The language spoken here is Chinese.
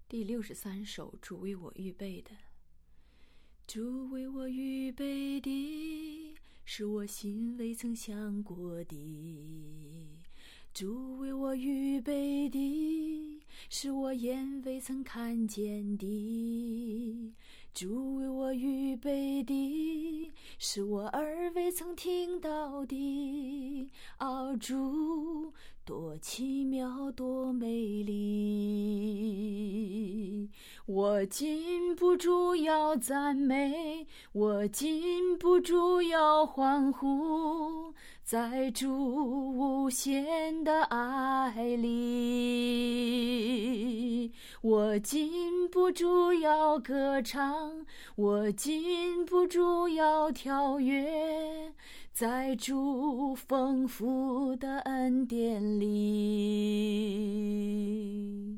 第63首，主为我预备的。主为我预备的，是我心未曾想过的。主为我预备的，是我眼未曾看见的。主为我预备的，是我耳未曾听到的。主，多奇妙，多美丽！我禁不住要赞美，我禁不住要欢呼，在主无限的爱里。我禁不住要歌唱，我禁不住要跳跃，在主丰富的恩典里。